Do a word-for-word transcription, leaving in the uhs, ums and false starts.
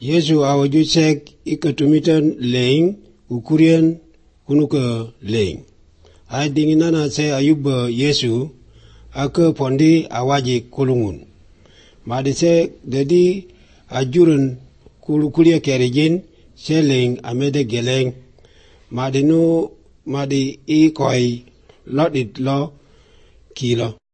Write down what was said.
Yesu awaju sek ikatumitan leing ukurian kunuka leing. Ay dinginana se ayuba Yesu aka pondi awaji kulungun. Madi se dedi ajuran kulukulia kerijin se leing amede geleng. Madi no madi i koi lot it lo kilo.